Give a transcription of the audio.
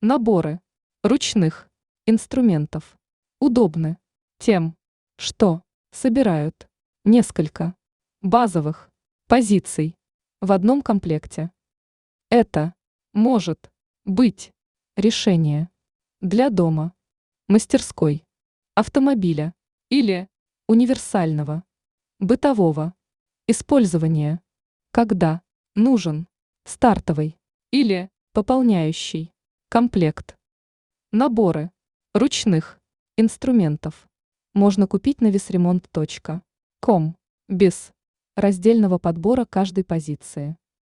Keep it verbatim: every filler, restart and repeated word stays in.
Наборы ручных инструментов удобны тем, что собирают несколько базовых позиций в одном комплекте. Это может быть решение для дома, мастерской, автомобиля или универсального бытового использования, когда нужен стартовый или пополняющий комплект. Наборы ручных инструментов можно купить на весремонт точка ком без раздельного подбора каждой позиции.